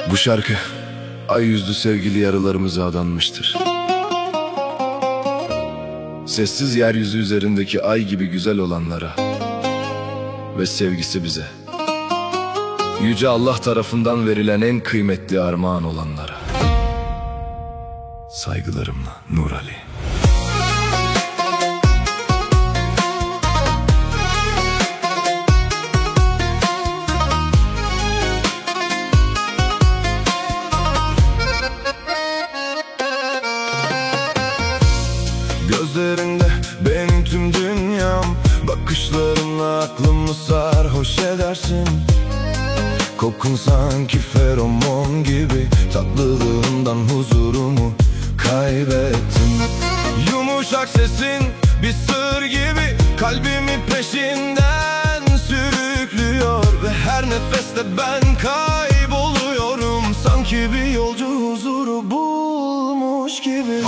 Bu şarkı ay yüzlü sevgili yarılarımıza adanmıştır. Sessiz yeryüzü üzerindeki ay gibi güzel olanlara ve sevgisi bize, Yüce Allah tarafından verilen en kıymetli armağan olanlara. Saygılarımla, Nur Ali. Gözlerinde benim tüm dünyam, bakışlarınla aklımı sarhoş edersin. Kokun sanki feromon gibi, tatlılığından huzurumu kaybettim. Yumuşak sesin bir sır gibi, kalbimi peşinden sürüklüyor ve her nefeste ben kayboluyorum. Sanki bir yolcu huzuru bulmuş gibi.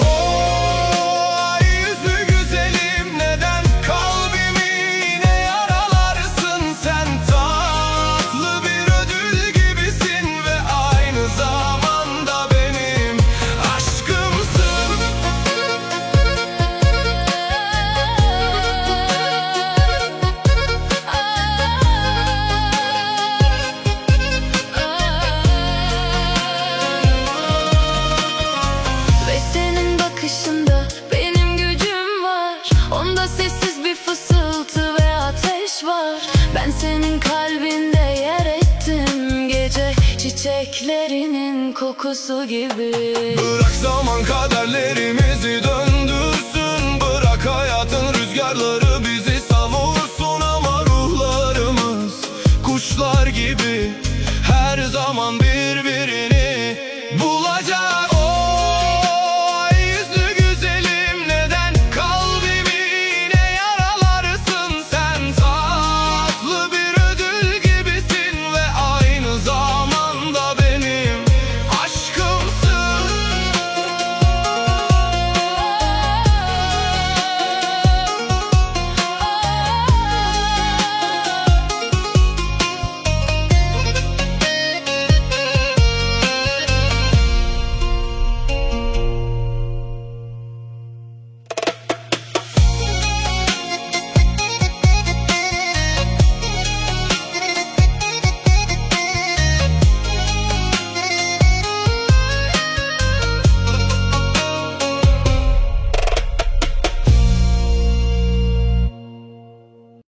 Bakışında benim gücüm var, onda sessiz bir fısıltı ve ateş var. Ben senin kalbinde yer ettim, gece çiçeklerinin kokusu gibi. Bırak zaman kaderlerimizi döndürsün, bırak hayatın rüzgarları bizi savursun. Ama ruhlarımız kuşlar gibi her zaman birbirini bulacak.